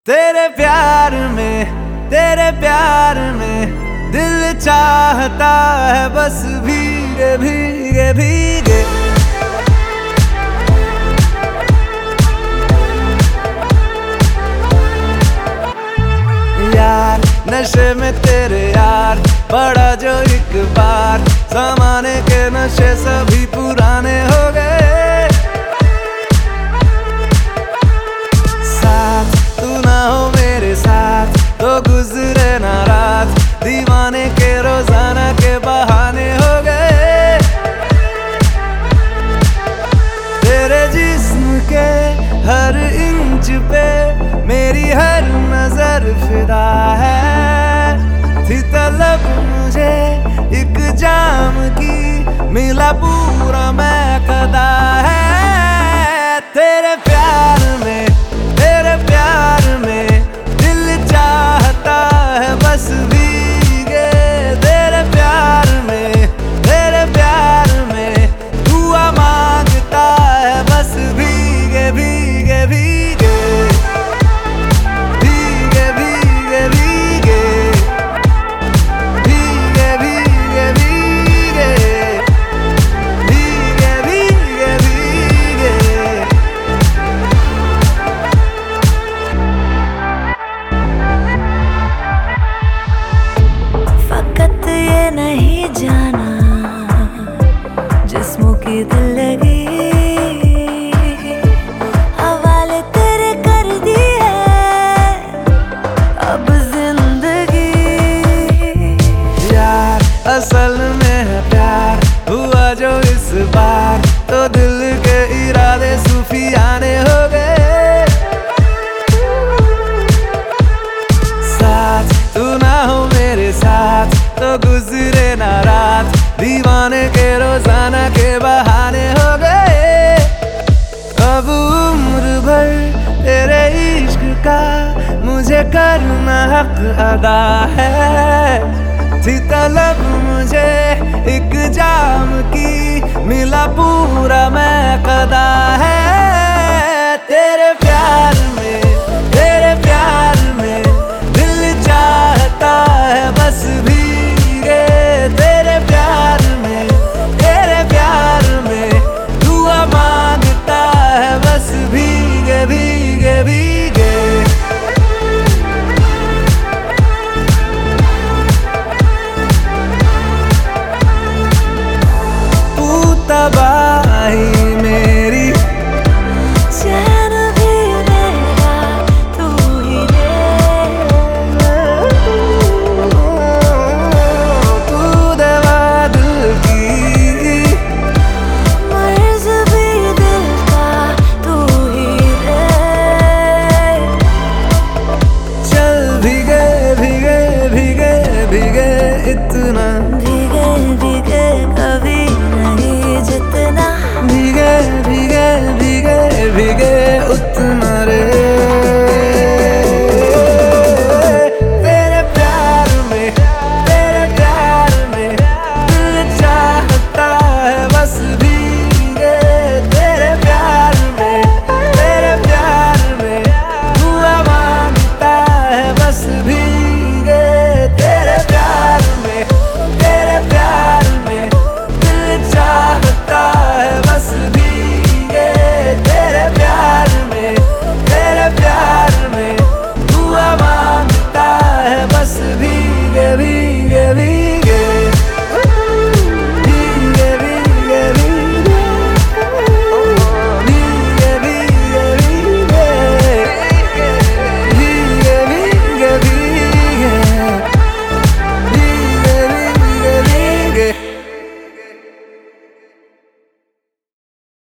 तेरे प्यार में दिल चाहता है बस भीगे भीगे भीगे। यार नशे में तेरे यार बड़ा जो एक बार, जमाने के नशे सभी पुराने हो गए। साथ तू ना हो मेरे साथ तो गुजरे ना रात, दीवाने के रोजाना के बहाने हो गए। तेरे जिस्म के हर इंच पे मेरी हर नजर फिदा है। थी तलब मुझे एक जाम की, मिला पूरा मैं कदा है। तेरे प्यार में दिल चाहता है बस भीगे। तेरे प्यार में दुआ मांगता है बस भीगे भीगे भीगे भीगे भीगे भीगे भीगे भीगे भीगे भीगे भीगे भीगे। फकत ये नहीं जाना जिस्मों की दिल लगी, हवाले तेरे कर दी है अब जिंदगी। यार असल में है प्यार हुआ जो इस बार, तो दिल के इरादे सूफियाने हो गए। साथ तू ना हो मेरे साथ तो गुजरे ना रात, दीवाने के रोजाना के बहाने हो गए। अब उम्र भर तेरे इश्क का मुझे करना हक अदा है। थी तलब मुझे एक जाम की, मिला पूरा मैं कदा है। तेरे प्यार में